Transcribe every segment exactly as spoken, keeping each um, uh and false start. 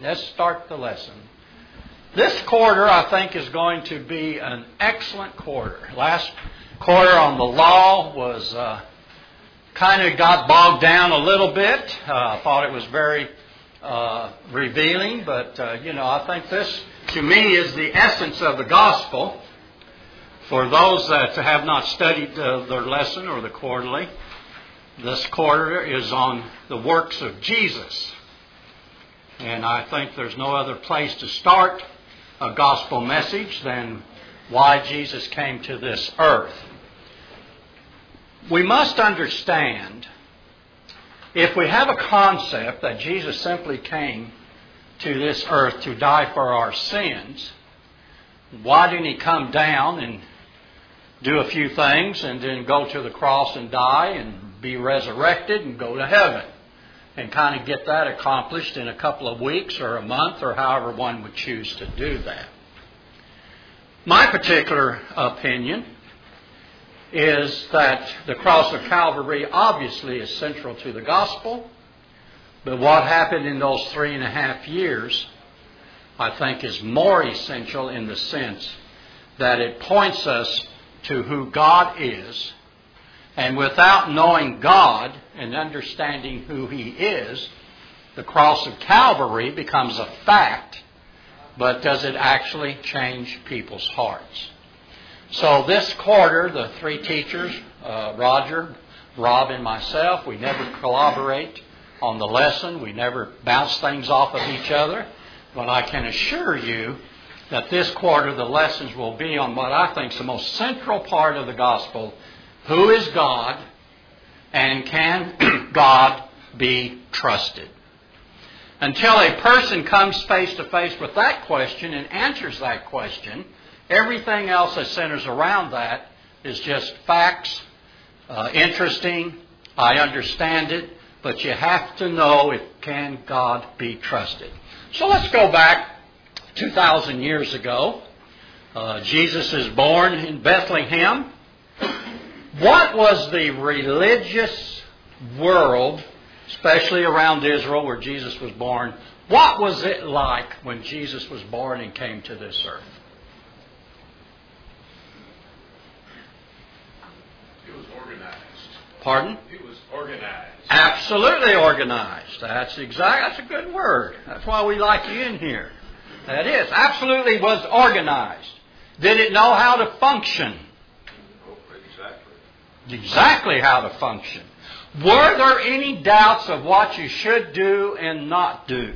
Let's start the lesson. This quarter, I think, is going to be an excellent quarter. Last quarter on the law was uh, kind of got bogged down a little bit. Uh, I thought it was very uh, revealing, but, uh, you know, I think this, to me, is the essence of the gospel. For those that have not studied uh, their lesson or the quarterly, this quarter is on the works of Jesus. And I think there's no other place to start a gospel message than why Jesus came to this earth. We must understand, if we have a concept that Jesus simply came to this earth to die for our sins, why didn't He come down and do a few things and then go to the cross and die and be resurrected and go to heaven? And kind of get that accomplished in a couple of weeks or a month or however one would choose to do that. My particular opinion is that the cross of Calvary obviously is central to the gospel, but what happened in those three and a half years, I think, is more essential in the sense that it points us to who God is. And without knowing God and understanding who He is, the cross of Calvary becomes a fact, but does it actually change people's hearts? So this quarter, the three teachers, uh, Roger, Rob, and myself, we never collaborate on the lesson. We never bounce things off of each other. But I can assure you that this quarter the lessons will be on what I think is the most central part of the gospel. Who is God, and can God be trusted? Until a person comes face to face with that question and answers that question, everything else that centers around that is just facts, uh, interesting, I understand it, but you have to know if can God be trusted. So let's go back two thousand years ago. Uh, Jesus is born in Bethlehem. What was the religious world, especially around Israel where Jesus was born, what was it like when Jesus was born and came to this earth? It was organized. Pardon? It was organized. Absolutely organized. That's exact. That's a good word. That's why we like you in here. That is. Absolutely was organized. Did it know how to function? Exactly how to function. Were there any doubts of what you should do and not do?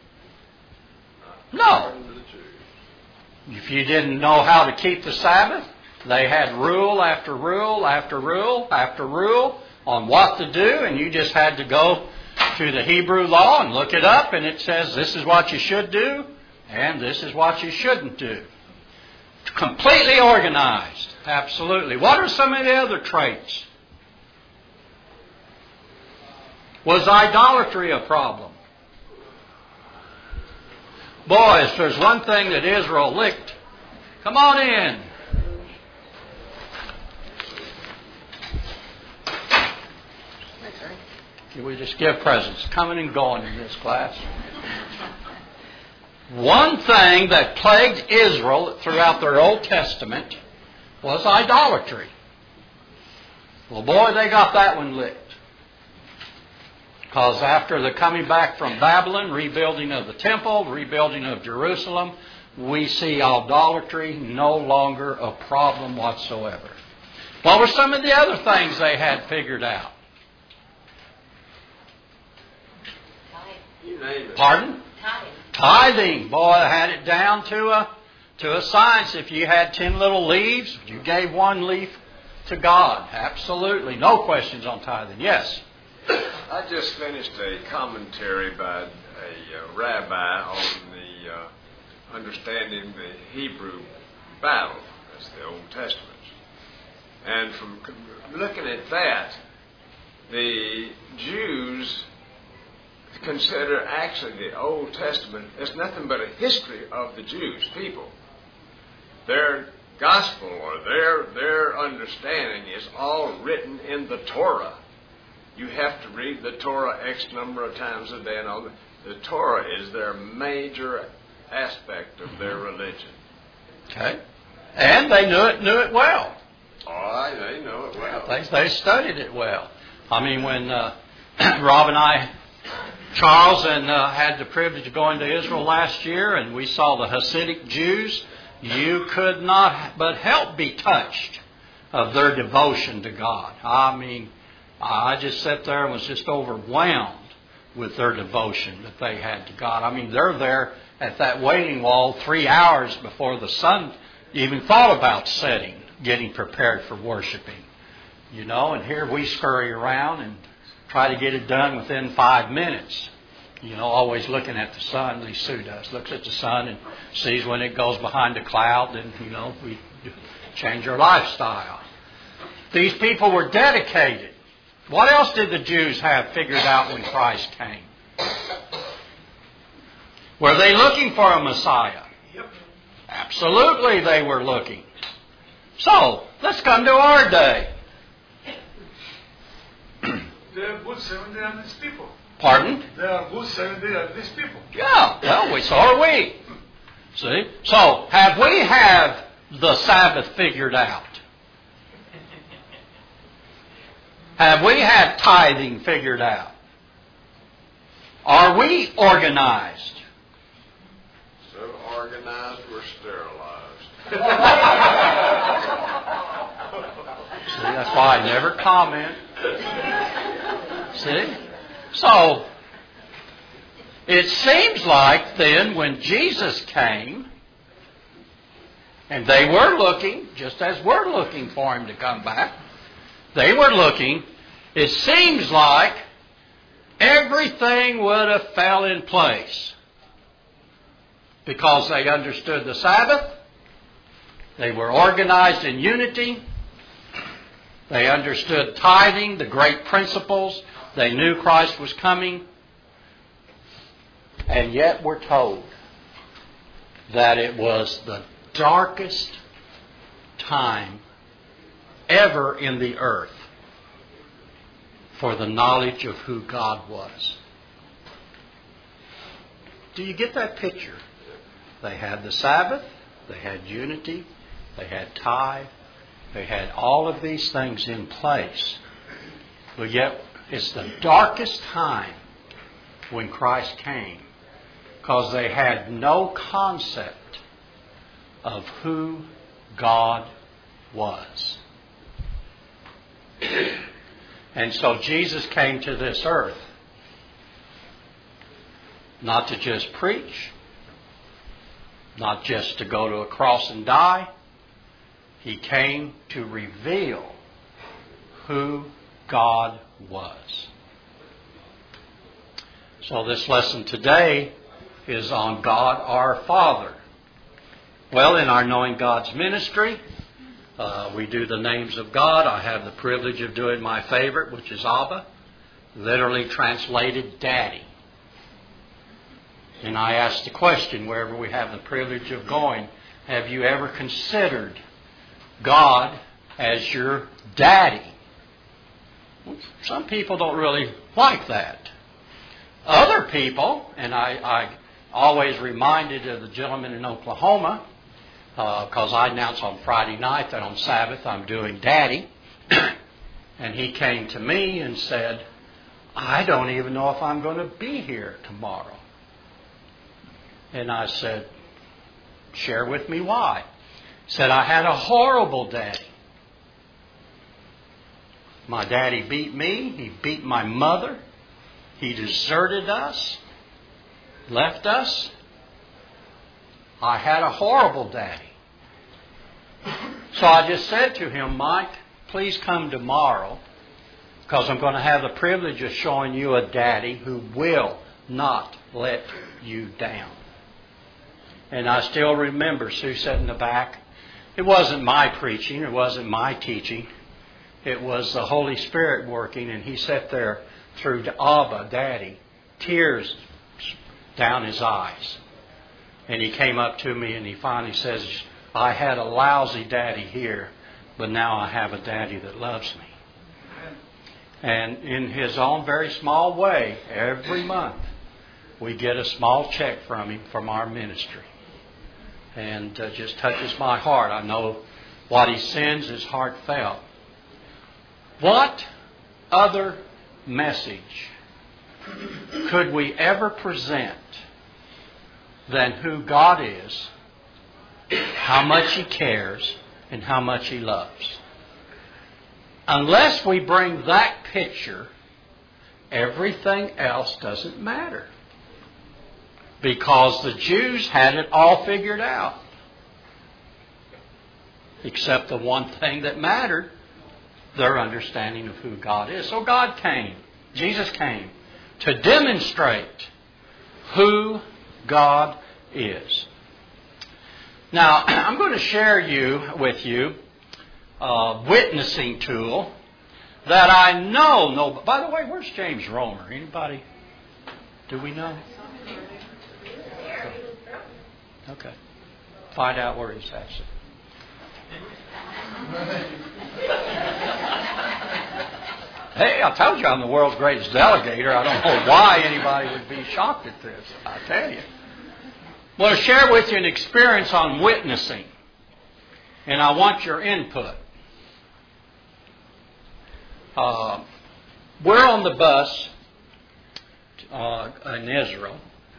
No. If you didn't know how to keep the Sabbath, they had rule after rule after rule after rule on what to do, and you just had to go to the Hebrew law and look it up, and it says this is what you should do and this is what you shouldn't do. Completely organized. Absolutely. What are some of the other traits? Was idolatry a problem? Boys, there's one thing that Israel licked. Come on in. We just give presents. Coming and going in this class. One thing that plagued Israel throughout their Old Testament was idolatry. Well, boy, they got that one licked. Because after the coming back from Babylon, rebuilding of the temple, rebuilding of Jerusalem, we see idolatry no longer a problem whatsoever. What were some of the other things they had figured out? You name it. Pardon? Tithing. Tithing. Boy, I had it down to a to a science. If you had ten little leaves, you gave one leaf to God. Absolutely. No questions on tithing. Yes? I just finished a commentary by a uh, rabbi on the uh, understanding the Hebrew Bible. That's the Old Testament. And from looking at that, the Jews consider actually the Old Testament as nothing but a history of the Jews people. Their gospel or their their understanding is all written in the Torah. You have to read the Torah X number of times a day and all that. the Torah is their major aspect of their religion. Okay. And they knew it, knew it well. All right, they know it well. They, they studied it well. I mean, when uh, Rob and I, Charles, and uh, had the privilege of going to Israel last year, and we saw the Hasidic Jews, you could not but help be touched of their devotion to God. I mean, I just sat there and was just overwhelmed with their devotion that they had to God. I mean, they're there at that waiting wall three hours before the sun even thought about setting, getting prepared for worshiping. You know, and here we scurry around and try to get it done within five minutes. You know, always looking at the sun, at least Sue does, looks at the sun and sees when it goes behind a cloud, then, you know, we change our lifestyle. These people were dedicated. What else did the Jews have figured out when Christ came? Were they looking for a Messiah? Yep. Absolutely they were looking. So, let's come to our day. They are good Seventh-day Adventist people. Pardon? They are good Seventh-day Adventist people. Yeah, well, we, so are we. See? So, have we have the Sabbath figured out? Have we had tithing figured out? Are we organized? So organized, we're sterilized. See, that's why I never comment. See? So, it seems like then when Jesus came, and they were looking, just as we're looking for Him to come back, they were looking, it seems like everything would have fell in place. Because they understood the Sabbath, they were organized in unity, they understood tithing, the great principles, they knew Christ was coming, and yet we're told that it was the darkest time ever in the earth for the knowledge of who God was. Do you get that picture? They had the Sabbath, they had unity, they had tithe, they had all of these things in place. But yet it's the darkest time when Christ came, because they had no concept of who God was. And so Jesus came to this earth not to just preach, not just to go to a cross and die. He came to reveal who God was. So this lesson today is on God our Father. Well, in our Knowing God's ministry, uh, we do the names of God. I have the privilege of doing my favorite, which is Abba, literally translated Daddy. And I ask the question, wherever we have the privilege of going, have you ever considered God as your daddy? Some people don't really like that. Other people, and I, I always reminded of the gentleman in Oklahoma, because uh, I announced on Friday night that on Sabbath I'm doing Daddy. And he came to me and said, I don't even know if I'm going to be here tomorrow. And I said, share with me why. He said, I had a horrible daddy. My daddy beat me. He beat my mother. He deserted us. Left us. I had a horrible daddy. So I just said to him, Mike, please come tomorrow, because I'm going to have the privilege of showing you a daddy who will not let you down. And I still remember Sue sitting in the back. It wasn't my preaching. It wasn't my teaching. It was the Holy Spirit working. And he sat there through Abba, Daddy, tears down his eyes. And he came up to me and he finally says, I had a lousy daddy here, but now I have a daddy that loves me. And in his own very small way, every month, we get a small check from him from our ministry. And uh, just touches my heart. I know what he sends is heartfelt. What other message could we ever present than who God is, how much He cares, and how much He loves? Unless we bring that picture, everything else doesn't matter. Because the Jews had it all figured out. Except the one thing that mattered, their understanding of who God is. So God came, Jesus came, to demonstrate who God is. Now, I'm going to share you with you a witnessing tool that I know, no. By the way, where's James Romer? Anybody? Do we know? Okay. Find out where he's at. Hey, I told you I'm the world's greatest delegator. I don't know why anybody would be shocked at this. I tell you. I want to share with you an experience on witnessing. And I want your input. Uh, we're on the bus uh, in Israel.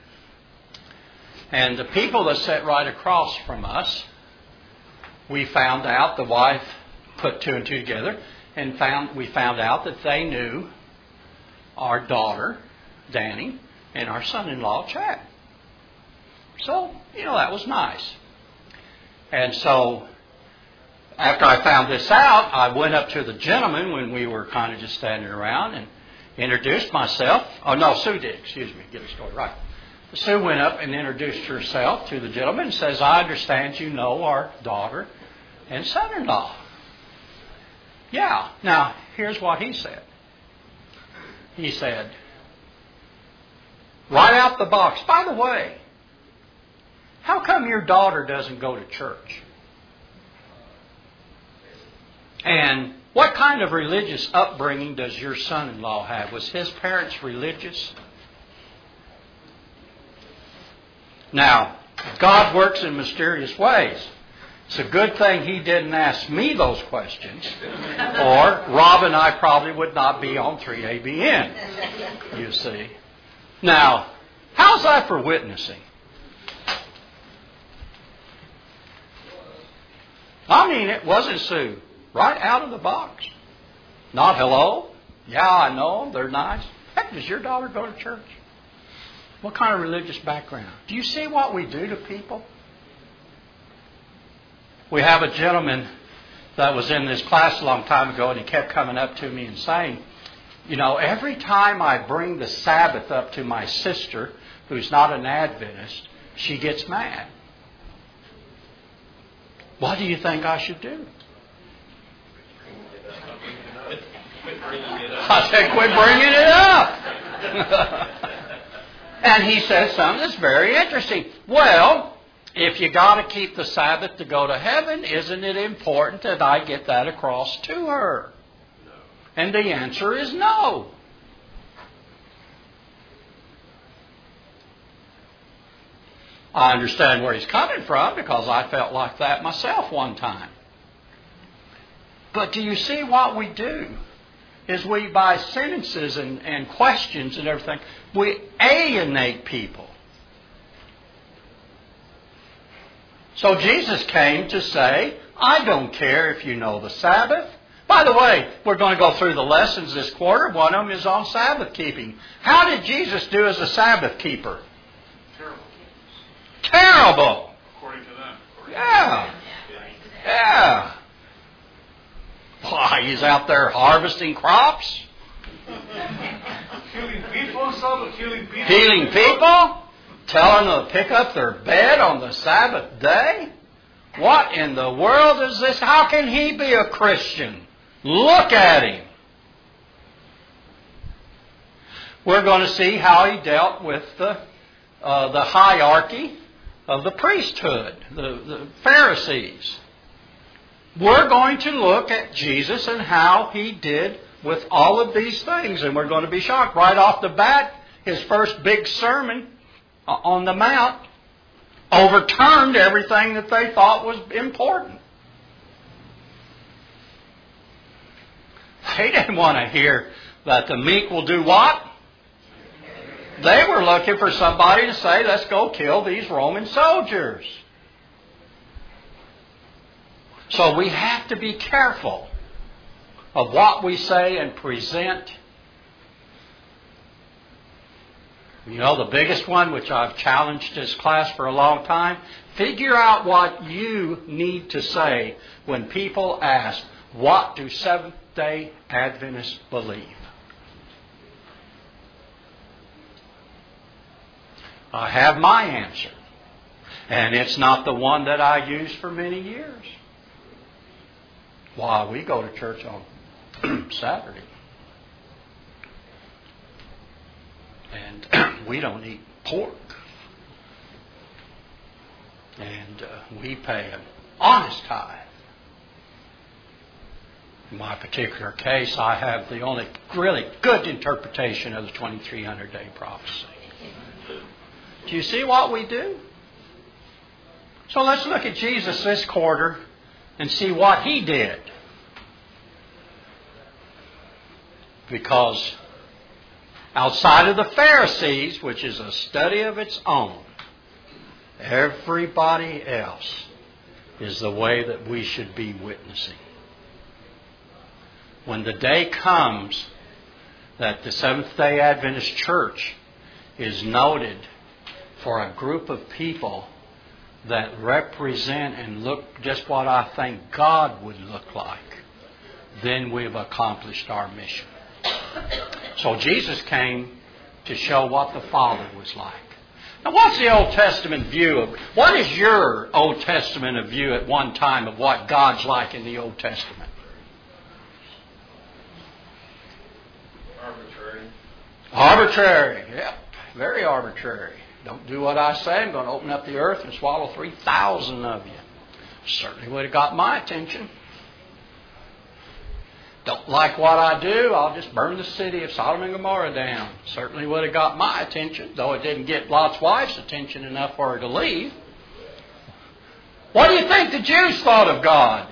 And the people that sat right across from us, we found out, the wife put two and two together, and found we found out that they knew our daughter, Danny, and our son-in-law, Chad. So, you know, that was nice. And so, after I found this out, I went up to the gentleman when we were kind of just standing around and introduced myself. Oh, no, Sue did. Excuse me. Get the story right. Sue went up and introduced herself to the gentleman and says, I understand you know our daughter and son-in-law. Yeah. Now, here's what he said. He said, right out the box, by the way, how come your daughter doesn't go to church? And what kind of religious upbringing does your son-in-law have? Was his parents religious? Now, God works in mysterious ways. It's a good thing he didn't ask me those questions, or Rob and I probably would not be on three A B N, you see. Now, how's that for witnessing? I mean, it wasn't Sue. Right out of the box. Not hello. Yeah, I know them. They're nice. Heck, does your daughter go to church? What kind of religious background? Do you see what we do to people? We have a gentleman that was in this class a long time ago, and he kept coming up to me and saying, you know, every time I bring the Sabbath up to my sister, who's not an Adventist, she gets mad. What do you think I should do? I said, quit bringing it up. And he says something that's very interesting. Well, if you got to keep the Sabbath to go to heaven, isn't it important that I get that across to her? No. And the answer is no. I understand where he's coming from because I felt like that myself one time. But do you see what we do? Is we, by sentences and, and questions and everything, we alienate people. So Jesus came to say, I don't care if you know the Sabbath. By the way, we're going to go through the lessons this quarter. One of them is on Sabbath keeping. How did Jesus do as a Sabbath keeper? Terrible. Terrible. According to them. According Yeah. Yeah. Why, he's out there harvesting crops? Healing people, Sabbath, healing people. Healing people? Telling them to pick up their bed on the Sabbath day? What in the world is this? How can he be a Christian? Look at him. We're going to see how he dealt with the, uh, the hierarchy of the priesthood, the, the Pharisees. We're going to look at Jesus and how he did with all of these things, and we're going to be shocked. Right off the bat, his first big sermon on the Mount, overturned everything that they thought was important. They didn't want to hear that the meek will do what? They were looking for somebody to say, let's go kill these Roman soldiers. So we have to be careful of what we say and present. You know, the biggest one, which I've challenged this class for a long time, figure out what you need to say when people ask, what do Seventh-day Adventists believe? I have my answer. And it's not the one that I used for many years. Why, we go to church on Saturday. And we don't eat pork. And uh, we pay an honest tithe. In my particular case, I have the only really good interpretation of the twenty-three hundred day prophecy. Do you see what we do? So let's look at Jesus this quarter and see what He did. Because outside of the Pharisees, which is a study of its own, everybody else is the way that we should be witnessing. When the day comes that the Seventh-day Adventist Church is noted for a group of people that represent and look just what I think God would look like, then we've accomplished our mission. So Jesus came to show what the Father was like. Now, what's the Old Testament view of, what is your Old Testament view at one time of what God's like in the Old Testament? Arbitrary. Arbitrary, yep, very arbitrary. Don't do what I say, I'm going to open up the earth and swallow three thousand of you. Certainly would have got my attention. Don't like what I do, I'll just burn the city of Sodom and Gomorrah down. Certainly would have got my attention, though it didn't get Lot's wife's attention enough for her to leave. What do you think the Jews thought of God?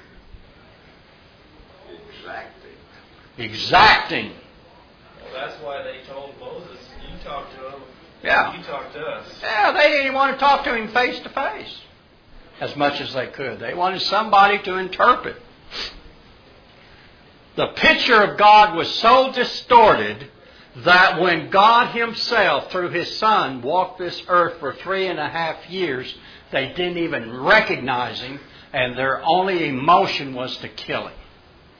Exactly. Exacting. Well, that's why they told Moses, you talk to him, Yeah. you talk to us. Yeah, they didn't want to talk to him face to face as much as they could. They wanted somebody to interpret. The picture of God was so distorted that when God Himself, through His Son, walked this earth for three and a half years, they didn't even recognize Him, and their only emotion was to kill Him.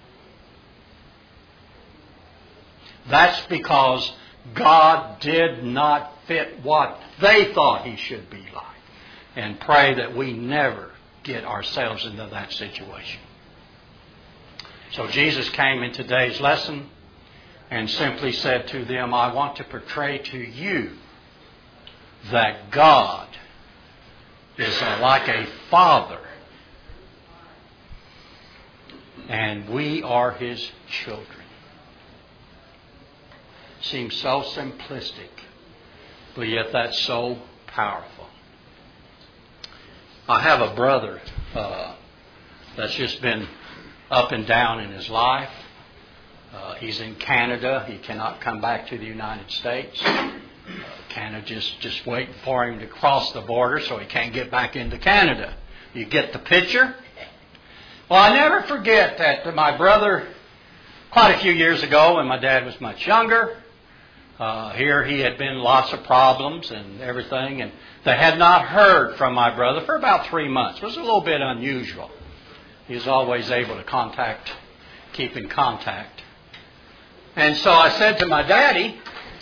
That's because God did not fit what they thought He should be like. And pray that we never get ourselves into that situation. So Jesus came in today's lesson and simply said to them, I want to portray to you that God is like a father and we are His children. Seems so simplistic, but yet that's so powerful. I have a brother uh, that's just been up and down in his life. Uh, he's in Canada. He cannot come back to the United States. Uh, Canada's just waiting for him to cross the border so he can't get back into Canada. You get the picture? Well, I never forget that my brother, quite a few years ago when my dad was much younger, uh, here he had been lots of problems and everything, and they had not heard from my brother for about three months. It was a little bit unusual. He was always able to contact, keep in contact. And so I said to my daddy,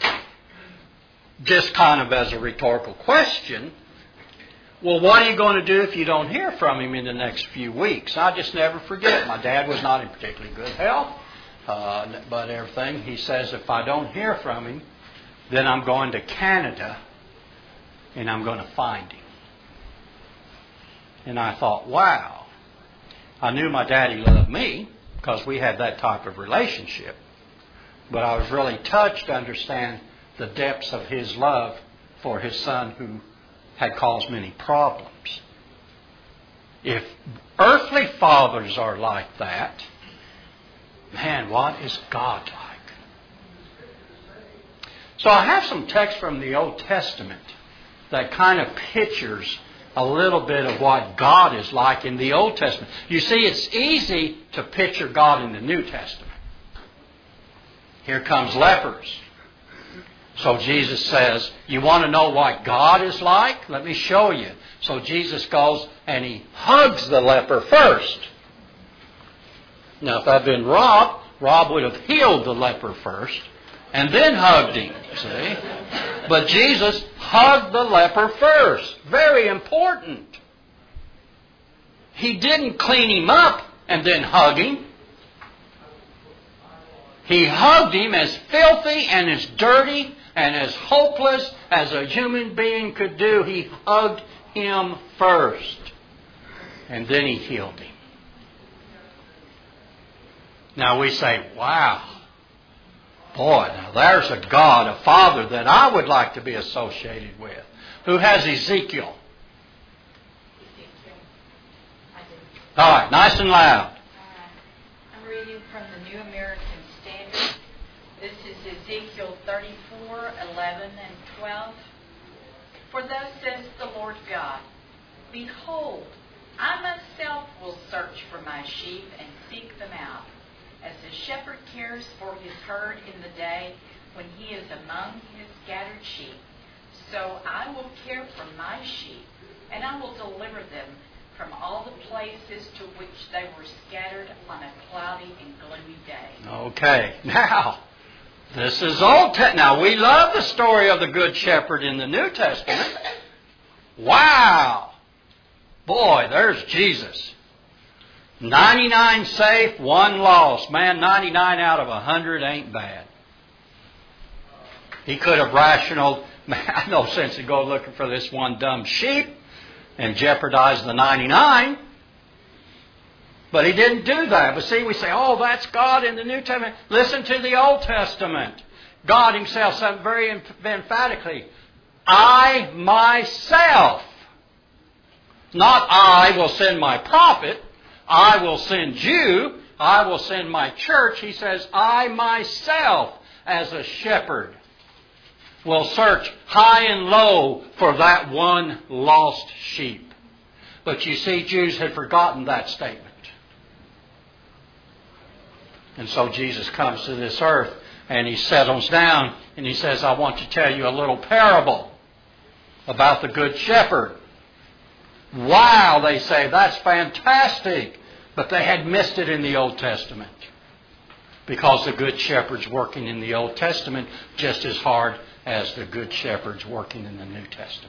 just kind of as a rhetorical question, well, what are you going to do if you don't hear from him in the next few weeks? I just never forget. My dad was not in particularly good health, uh, but everything. He says, if I don't hear from him, then I'm going to Canada and I'm going to find him. And I thought, wow. I knew my daddy loved me because we had that type of relationship. But I was really touched to understand the depths of His love for His Son who had caused many problems. If earthly fathers are like that, man, what is God like? So I have some text from the Old Testament that kind of pictures a little bit of what God is like in the Old Testament. You see, it's easy to picture God in the New Testament. Here comes lepers. So Jesus says, you want to know what God is like? Let me show you. So Jesus goes and He hugs the leper first. Now, if that had been Rob, Rob would have healed the leper first and then hugged him, see? But Jesus hugged the leper first. Very important. He didn't clean him up and then hug him. He hugged him as filthy and as dirty and as hopeless as a human being could do. He hugged him first. And then He healed him. Now we say, wow. Boy, now there's a God, a Father that I would like to be associated with. Who has Ezekiel? Ezekiel. I do. All right, nice and loud. All right. I'm reading from the New American Standard. This is Ezekiel thirty-four, eleven, and twelve. For thus says the Lord God, Behold, I myself will search for my sheep and seek them out, as the shepherd cares for his herd in the day when he is among his scattered sheep. So I will care for my sheep, and I will deliver them from all the places to which they were scattered on a cloudy and gloomy day. Okay, now, this is Old Testament. Now, we love the story of the Good Shepherd in the New Testament. Wow! Boy, there's Jesus. ninety-nine safe, one lost. Man, ninety-nine out of one hundred ain't bad. He could have rationalized, man, no sense in going looking for this one dumb sheep and jeopardize the ninety-nine. But He didn't do that. But see, we say, oh, that's God in the New Testament. Listen to the Old Testament. God Himself said very emphatically, I myself, not I will send my prophet, I will send you, I will send my church. He says, I myself, as a shepherd, will search high and low for that one lost sheep. But you see, Jews had forgotten that statement. And so Jesus comes to this earth and He settles down and He says, I want to tell you a little parable about the Good Shepherd. Wow, they say, that's fantastic. But they had missed it in the Old Testament. Because the Good Shepherd's working in the Old Testament just as hard as the Good Shepherd's working in the New Testament.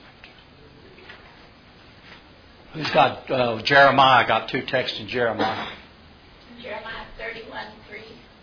Who's got, uh, Jeremiah, got two texts in Jeremiah. Jeremiah thirty-one, three.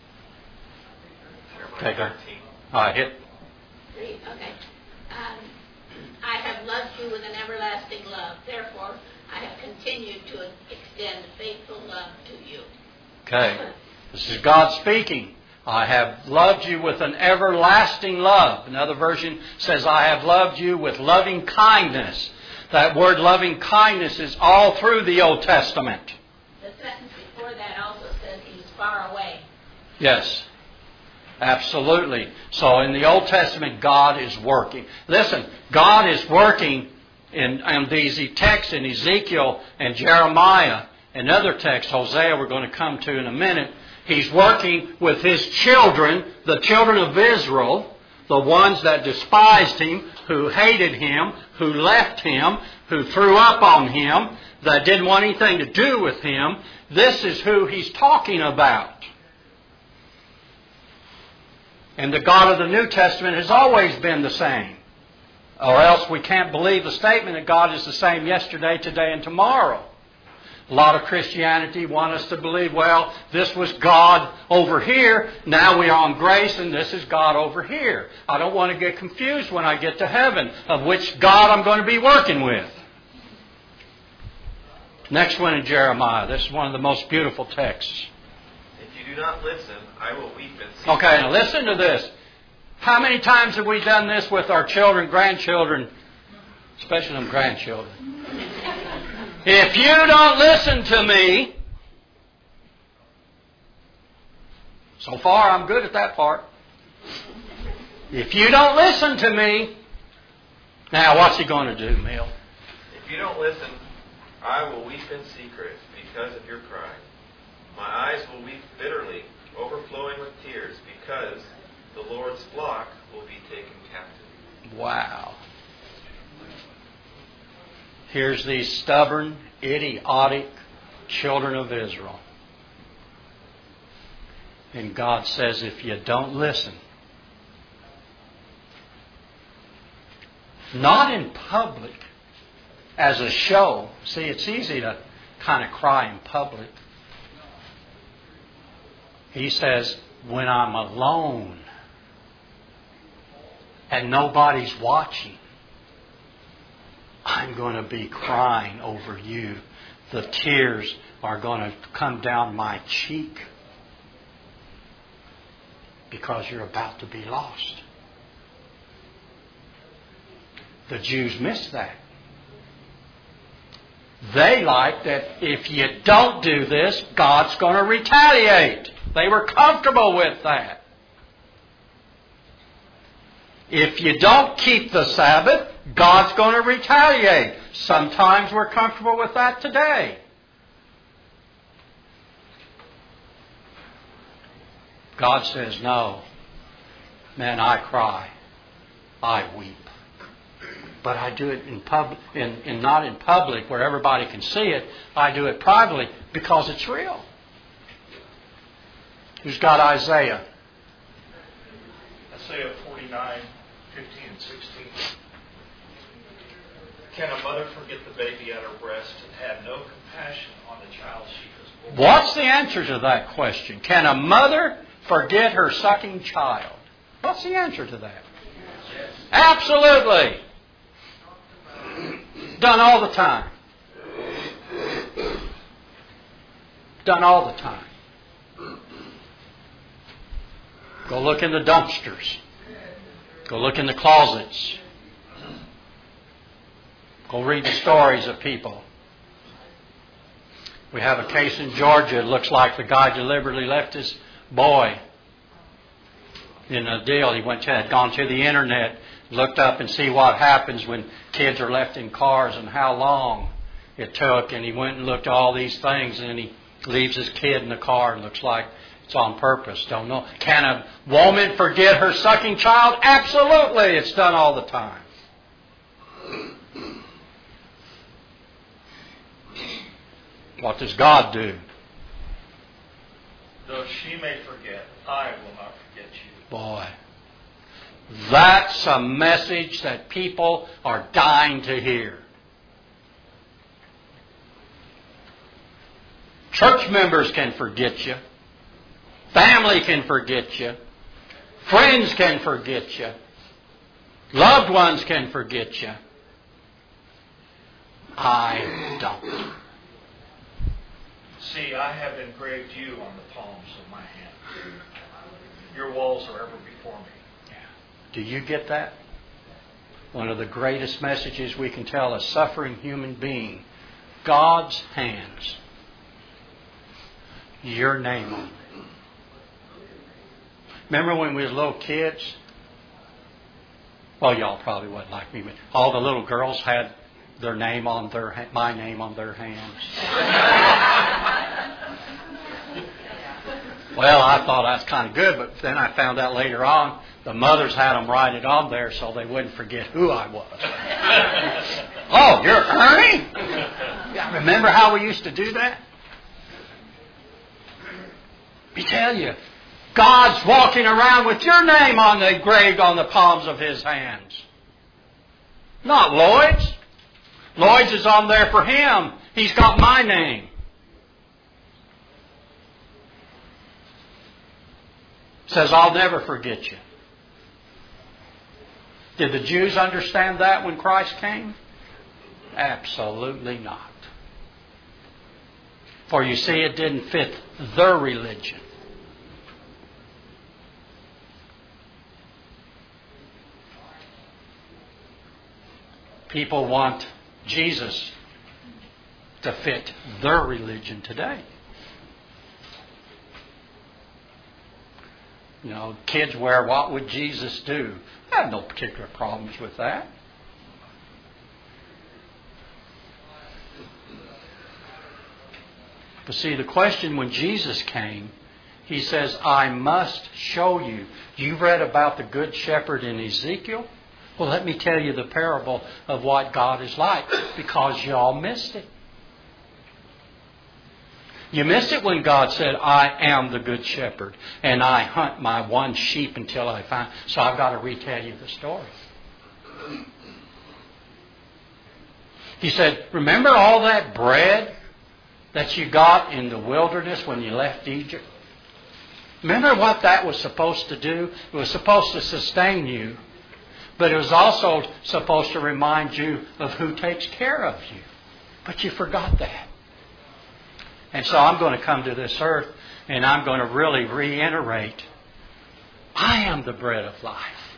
Take her. All right, hit. Three, okay. Um, I have loved you with an everlasting love. Therefore, I have continued to extend faithful love to you. Okay. This is God speaking. I have loved you with an everlasting love. Another version says, I have loved you with loving kindness. That word loving kindness is all through the Old Testament. The sentence before that also says He's far away. Yes. Absolutely. So in the Old Testament, God is working. Listen, God is working in, in these texts in Ezekiel and Jeremiah and other texts, Hosea we're going to come to in a minute. He's working with His children, the children of Israel, the ones that despised Him, who hated Him, who left Him, who threw up on Him, that didn't want anything to do with Him. This is who He's talking about. And the God of the New Testament has always been the same. Or else we can't believe the statement that God is the same yesterday, today, and tomorrow. A lot of Christianity want us to believe, well, this was God over here, now we are on grace, and this is God over here. I don't want to get confused when I get to heaven of which God I'm going to be working with. Next one in Jeremiah. This is one of the most beautiful texts. If you do not listen, I will weep and see. Okay, now listen to this. How many times have we done this with our children, grandchildren, especially them grandchildren? If you don't listen to me, so far I'm good at that part. If you don't listen to me, now what's he going to do, Mill? If you don't listen, I will weep in secret because of your crying. My eyes will weep bitterly, overflowing with tears, because the Lord's flock will be taken captive. Wow. Here's these stubborn, idiotic children of Israel. And God says, if you don't listen, not in public, as a show. See, it's easy to kind of cry in public. He says, when I'm alone and nobody's watching, I'm going to be crying over you. The tears are going to come down my cheek because you're about to be lost. The Jews missed that. They like that if you don't do this, God's going to retaliate. They were comfortable with that. If you don't keep the Sabbath, God's going to retaliate. Sometimes we're comfortable with that today. God says, no. Man, I cry. I weep. But I do it in public, in, in not in public where everybody can see it. I do it privately because it's real. Who's got Isaiah? Isaiah forty-nine, fifteen and sixteen. Can a mother forget the baby at her breast and have no compassion on the child she has born? What's the answer to that question? Can a mother forget her sucking child? What's the answer to that? Yes. Absolutely. Done all the time. Done all the time. Go look in the dumpsters. Go look in the closets. Go read the stories of people. We have a case in Georgia. It looks like the guy deliberately left his boy in a deal. He went to, had gone to the internet, looked up and see what happens when kids are left in cars and how long it took. And he went and looked at all these things, and he leaves his kid in the car. It looks like it's on purpose. Don't know. Can a woman forget her sucking child? Absolutely. It's done all the time. What does God do? Though she may forget, I will not forget you. Boy, that's a message that people are dying to hear. Church members can forget you. Family can forget you. Friends can forget you. Loved ones can forget you. I don't. See, I have engraved you on the palms of my hand. Your walls are ever before me. Do you get that? One of the greatest messages we can tell a suffering human being. God's hands. Your name on it. Remember when we were little kids? Well, y'all probably wasn't like me, but all the little girls had their name on their, my name on their hands. Well, I thought that's kind of good, but then I found out later on the mothers had them write it on there so they wouldn't forget who I was. Oh, you're Ernie? Yeah, remember how we used to do that? Let me tell you, God's walking around with your name on the engraved on the palms of His hands. Not Lloyd's. Lloyd's is on there for him. He's got my name. Says, I'll never forget you. Did the Jews understand that when Christ came? Absolutely not. For you see, it didn't fit their religion. people want Jesus to fit their religion today. You know, kids wear what would Jesus do? I have no particular problems with that. But see, the question when Jesus came, He says, I must show you. You've read about the Good Shepherd in Ezekiel? Well, let me tell you the parable of what God is like, because you all missed it. You missed it when God said, I am the Good Shepherd, and I hunt my one sheep until I find. So I've got to retell you the story. He said, remember all that bread that you got in the wilderness when you left Egypt? Remember what that was supposed to do? It was supposed to sustain you, but it was also supposed to remind you of who takes care of you. But you forgot that. And so I'm going to come to this earth and I'm going to really reiterate, I am the bread of life.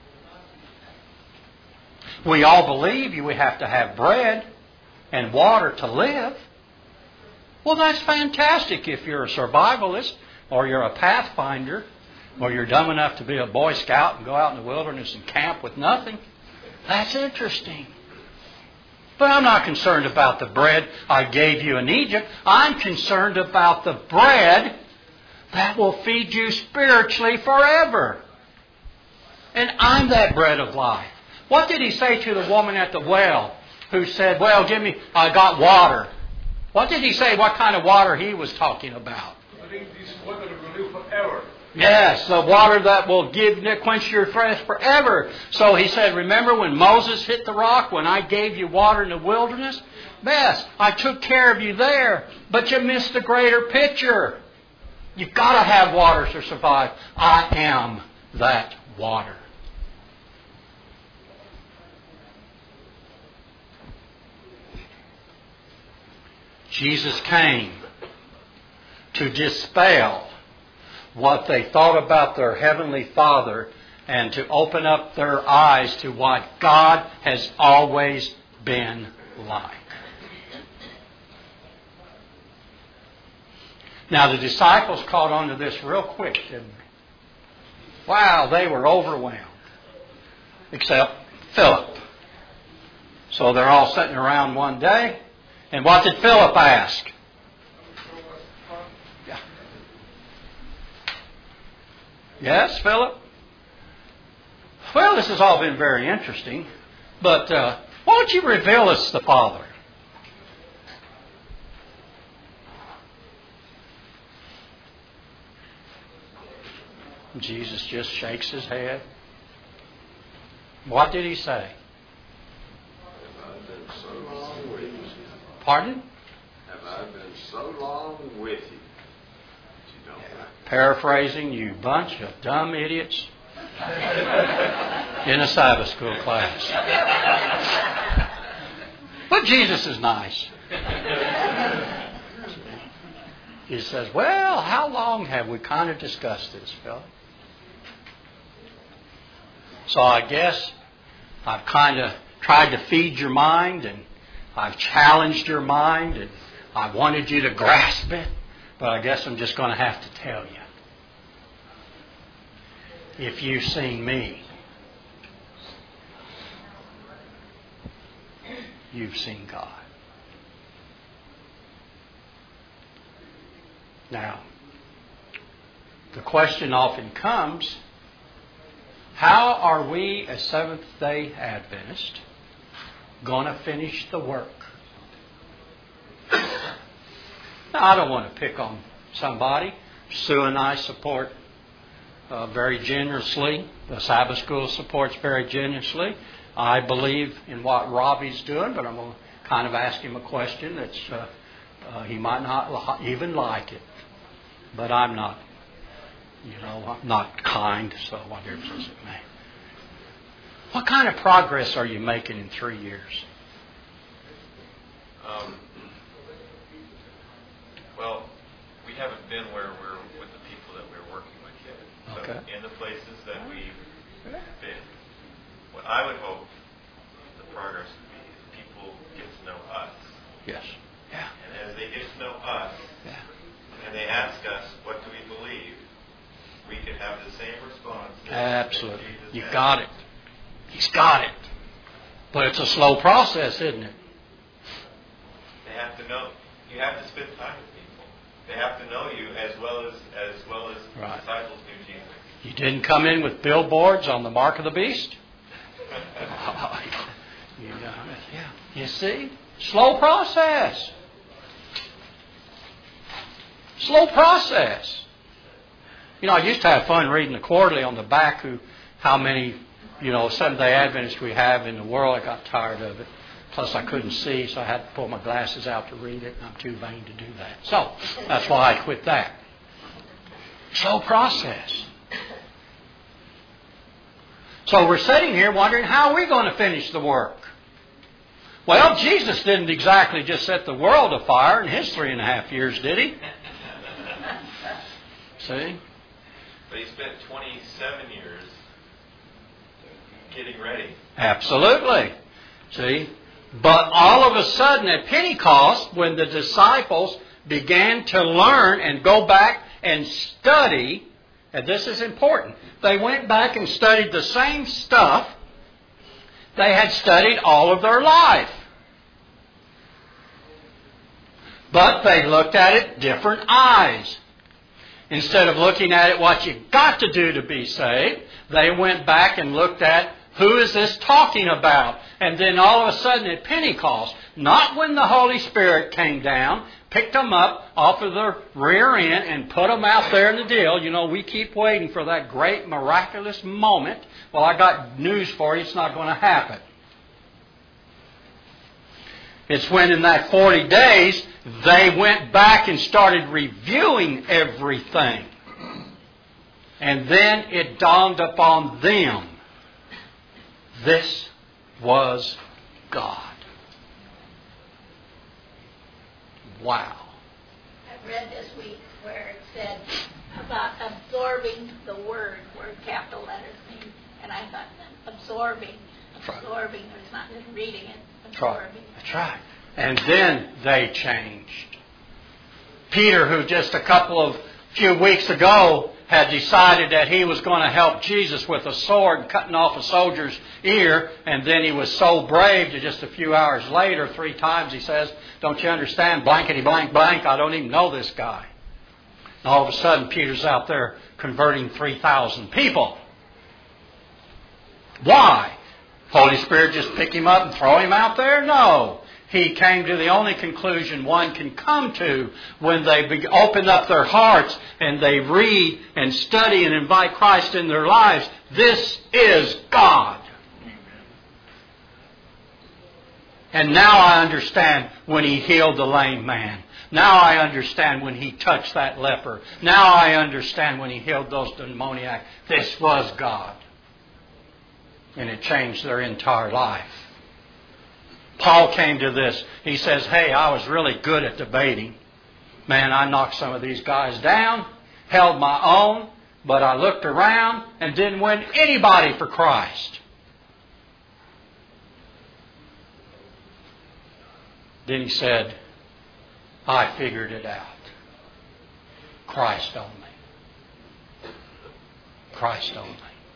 We all believe you we have to have bread and water to live. Well, that's fantastic if you're a survivalist, or you're a pathfinder, or you're dumb enough to be a Boy Scout and go out in the wilderness and camp with nothing. That's interesting. But I'm not concerned about the bread I gave you in Egypt. I'm concerned about the bread that will feed you spiritually forever. And I'm that bread of life. What did He say to the woman at the well who said, well, give me, I got water. What did He say? What kind of water He was talking about? I think this water will live forever. Yes, the water that will give quench your thirst forever. So He said, remember when Moses hit the rock, when I gave you water in the wilderness? Yes, I took care of you there, but you missed the greater picture. You've got to have water to survive. I am that water. Jesus came to dispel what they thought about their Heavenly Father and to open up their eyes to what God has always been like. Now the disciples caught on to this real quick, didn't they? Wow, they were overwhelmed. Except Philip. So they're all sitting around one day. And what did Philip ask? Yeah. Yes, Philip? Well, this has all been very interesting. But uh, why don't you reveal us the Father? Jesus just shakes his head. What did He say? I've been so long with you. Pardon? Have I been so long with you that you don't know? Paraphrasing, you bunch of dumb idiots in a Sabbath school class. But Jesus is nice. He says, well, how long have we kind of discussed this, Philip? So I guess I've kind of tried to feed your mind, and I've challenged your mind, and I wanted you to grasp it, but I guess I'm just going to have to tell you. If you've seen me, you've seen God. Now, the question often comes, how are we as Seventh-day Adventists going to finish the work? Now, I don't want to pick on somebody. Sue and I support uh, very generously. The Sabbath School supports very generously. I believe in what Robbie's doing, but I'm going to kind of ask him a question that's uh, uh, he might not li- even like it. But I'm not, you know, I'm not kind, so what difference does it make? What kind of progress are you making in three years? Um, well, we haven't been where we're with the people that we're working with yet. So Okay. in the places that we've been, what I would hope the progress Yes. Yeah. And as they get to know us, Yeah. and they ask us, what do we believe, we can have the same response. Absolutely. that Jesus You had. got it. He's got it. But it's a slow process, isn't it? They have to know. You have to spend time with people. They have to know you as well as as well as Right. disciples knew Jesus. You didn't come in with billboards on the mark of the beast? You know, yeah. You see? Slow process. Slow process. You know, I used to have fun reading the quarterly on the back who, how many, you know, Seventh-day Adventists we have in the world. I got tired of it. Plus, I couldn't see, so I had to pull my glasses out to read it, and I'm too vain to do that. So, that's why I quit that. Slow process. So we're sitting here wondering, how are we going to finish the work? Well, Jesus didn't exactly just set the world afire in his three and a half years, did he? See? But he spent twenty-seven years getting ready. Absolutely. See? But all of a sudden at Pentecost, when the disciples began to learn and go back and study, and this is important, they went back and studied the same stuff they had studied all of their life. But they looked at it different eyes. Instead of looking at it what you got to do to be saved, they went back and looked at, who is this talking about? And then all of a sudden at Pentecost, not when the Holy Spirit came down, picked them up off of their rear end and put them out there in the deal. You know, we keep waiting for that great miraculous moment. Well, I got news for you. It's not going to happen. It's when in that forty days, they went back and started reviewing everything. And then it dawned upon them, this was God. Wow. I read this week where it said about absorbing the word, where capital letters mean, and I thought, absorbing, absorbing, it's not just reading it, absorbing. That's right. And then they changed. Peter, who just a couple of few weeks ago had decided that he was going to help Jesus with a sword cutting off a soldier's ear, and then he was so brave that just a few hours later, three times he says, don't you understand, blankety blank blank, I don't even know this guy. And all of a sudden Peter's out there converting three thousand people. Why? Holy Spirit just pick him up and throw him out there? No. He came to the only conclusion one can come to when they be, open up their hearts and they read and study and invite Christ in their lives. This is God. And now I understand when he healed the lame man. Now I understand when he touched that leper. Now I understand when he healed those demoniacs. This was God. And it changed their entire life. Paul came to this. He says, hey, I was really good at debating. Man, I knocked some of these guys down, held my own, but I looked around and didn't win anybody for Christ. Then he said, I figured it out. Christ only. Christ only.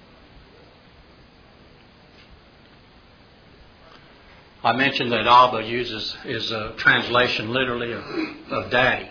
I mentioned that Abba uses is a translation literally of, of daddy.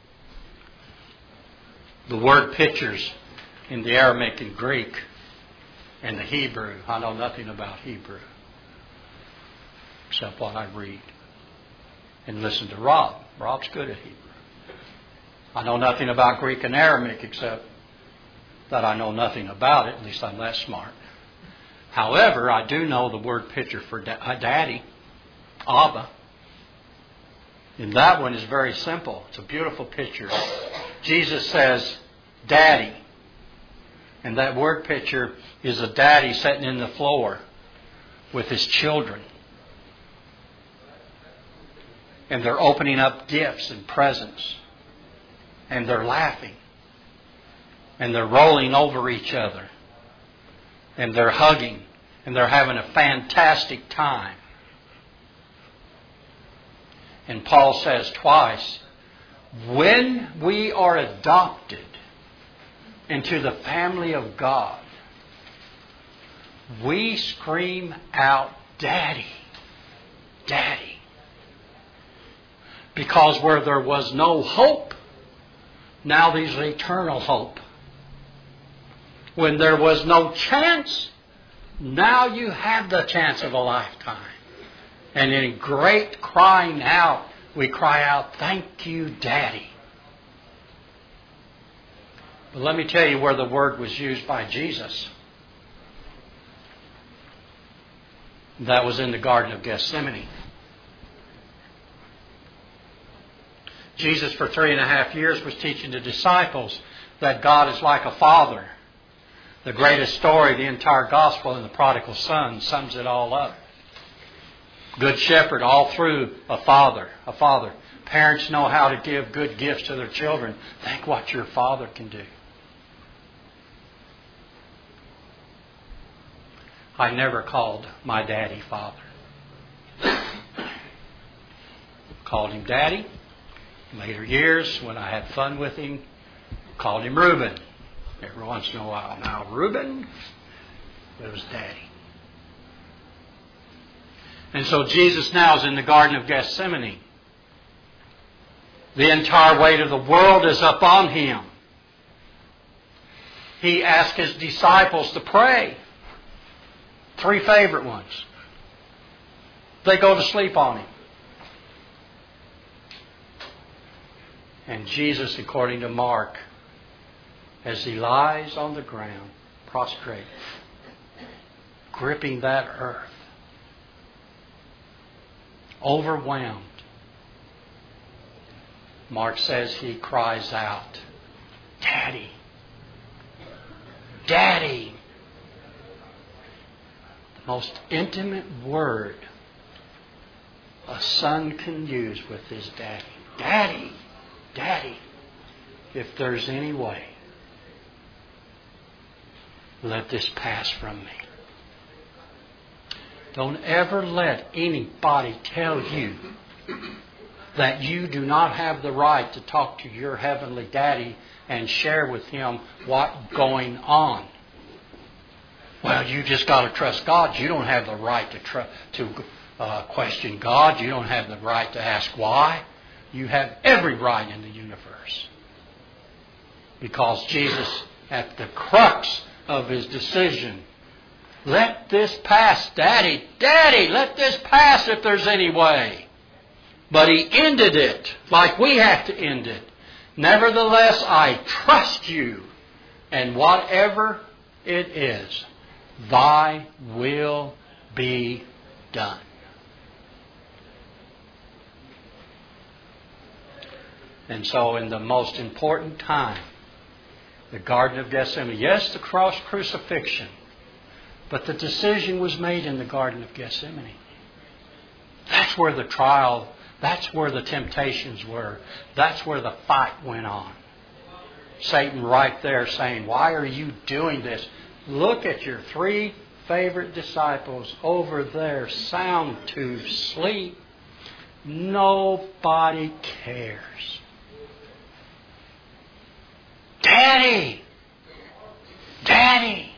The word pictures in the Aramaic and Greek and the Hebrew. I know nothing about Hebrew except what I read and listen to Rob. Rob's good at Hebrew. I know nothing about Greek and Aramaic except that I know nothing about it. At least I'm that smart. However, I do know the word picture for da- daddy. Abba. And that one is very simple. It's a beautiful picture. Jesus says, Daddy. And that word picture is a daddy sitting in the floor with his children. And they're opening up gifts and presents. And they're laughing. And they're rolling over each other. And they're hugging. And they're having a fantastic time. And Paul says twice, when we are adopted into the family of God, we scream out, Daddy, Daddy. Because where there was no hope, now there's eternal hope. When there was no chance, now you have the chance of a lifetime. And in great crying out, we cry out, thank you, Daddy. But let me tell you where the word was used by Jesus. That was in the Garden of Gethsemane. Jesus, for three and a half years, was teaching the disciples that God is like a father. The greatest story, the entire gospel, in the prodigal son, sums it all up. Good shepherd, all through a father. A father. Parents know how to give good gifts to their children. Think what your father can do. I never called my daddy father. Called him Daddy. Later years, when I had fun with him, called him Reuben. Every once in a while. Now, Reuben, it was Daddy. And so Jesus now is in the Garden of Gethsemane. The entire weight of the world is upon him. He asked his disciples to pray. Three favorite ones. They go to sleep on him. And Jesus, according to Mark, as he lies on the ground, prostrate, gripping that earth, overwhelmed, Mark says he cries out, Daddy, Daddy. The most intimate word a son can use with his daddy. Daddy, Daddy, if there's any way, let this pass from me. Don't ever let anybody tell you that you do not have the right to talk to your heavenly daddy and share with him what's going on. Well, you just got to trust God. You don't have the right to tr- to uh, question God. You don't have the right to ask why. You have every right in the universe. Because Jesus, at the crux of his decision, let this pass, Daddy, Daddy, let this pass if there's any way. But he ended it like we have to end it. Nevertheless, I trust you, and whatever it is, thy will be done. And so in the most important time, the Garden of Gethsemane, yes, the cross crucifixion, but the decision was made in the Garden of Gethsemane. That's where the trial, that's where the temptations were. That's where the fight went on. Satan right there saying, why are you doing this? Look at your three favorite disciples over there, sound to sleep. Nobody cares. Daddy! Daddy!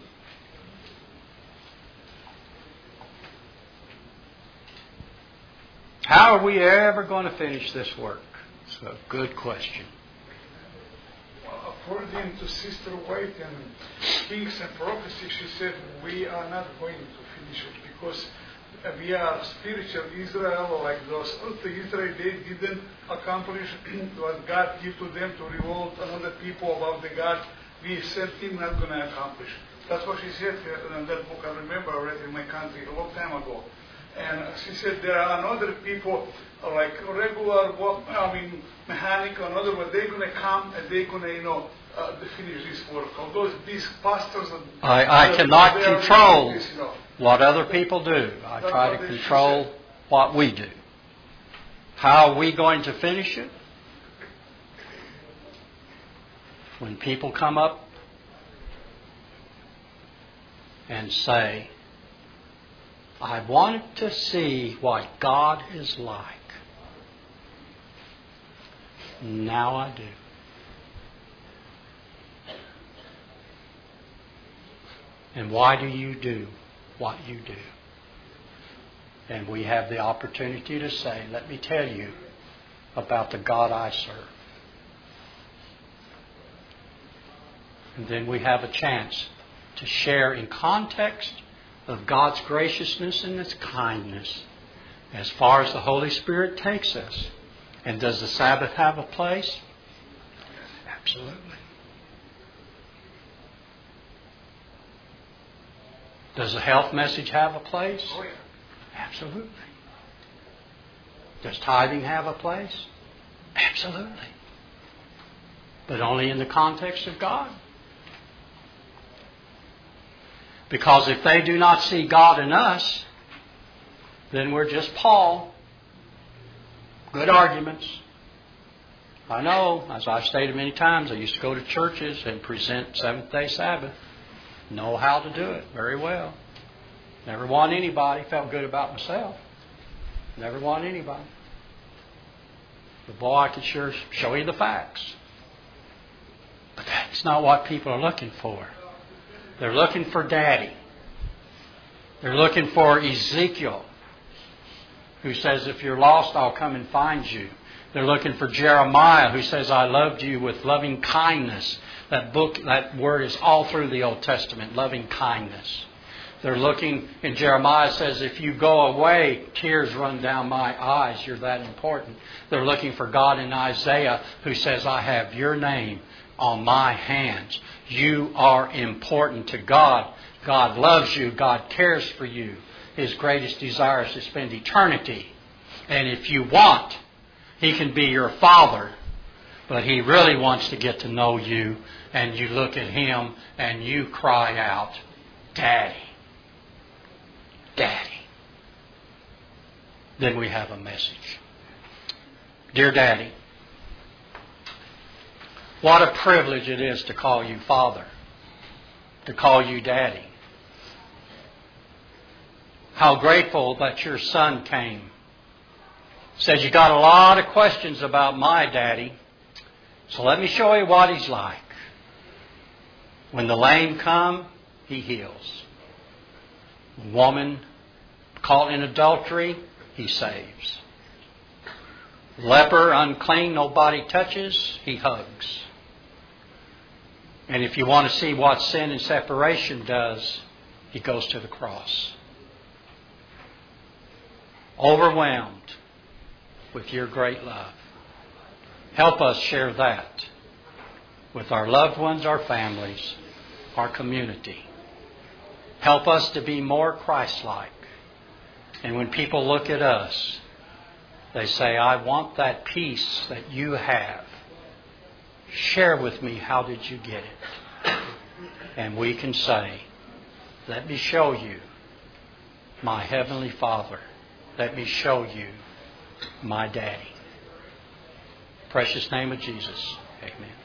How are we ever going to finish this work? It's a good question. According to Sister White and Kings and Prophecy, she said we are not going to finish it because we are spiritual Israel, like those earthly Israel. They didn't accomplish what God gave to them to revolt another people about the God. We said him not going to accomplish. That's what she said in that book. I remember I read in my country a long time ago. And she said there are other people like regular, I mean, mechanic or another, but they're going to come and they're going to, you know, uh, finish this work. Although these pastors, I, I cannot control this, you know. what other people do. I try to control what we do. How are we going to finish it? When people come up and say, I wanted to see what God is like. Now I do. And why do you do what you do? And we have the opportunity to say, let me tell you about the God I serve. And then we have a chance to share in context of God's graciousness and His kindness as far as the Holy Spirit takes us. And does the Sabbath have a place? Absolutely. Does the health message have a place? Oh, yeah. Absolutely. Does tithing have a place? Absolutely. But only in the context of God. Because if they do not see God in us, then we're just Paul. Good arguments. I know, as I've stated many times, I used to go to churches and present Seventh-day Sabbath. Know how to do it very well. Never won anybody. Felt good about myself. Never won anybody. But boy, I could sure show you the facts. But that's not what people are looking for. They're looking for Daddy. They're looking for Ezekiel, who says, if you're lost, I'll come and find you. They're looking for Jeremiah, who says, I loved you with loving kindness. That book, that word is all through the Old Testament, loving kindness. They're looking, and Jeremiah says, if you go away, tears run down my eyes. You're that important. They're looking for God in Isaiah, who says, I have your name on my hands. You are important to God. God loves you. God cares for you. His greatest desire is to spend eternity. And if you want, He can be your Father. But He really wants to get to know you. And you look at Him and you cry out, Daddy. Daddy. Then we have a message. Dear Daddy, what a privilege it is to call you Father. To call you Daddy. How grateful that your Son came. Says you got a lot of questions about my Daddy. So let me show you what He's like. When the lame come, He heals. Woman caught in adultery, He saves. Leper, unclean, nobody touches, He hugs. And if you want to see what sin and separation does, He goes to the cross. Overwhelmed with your great love. Help us share that with our loved ones, our families, our community. Help us to be more Christ-like. And when people look at us, they say, I want that peace that you have. Share with me, how did you get it? And we can say, let me show you my Heavenly Father. Let me show you my Daddy. Precious name of Jesus. Amen.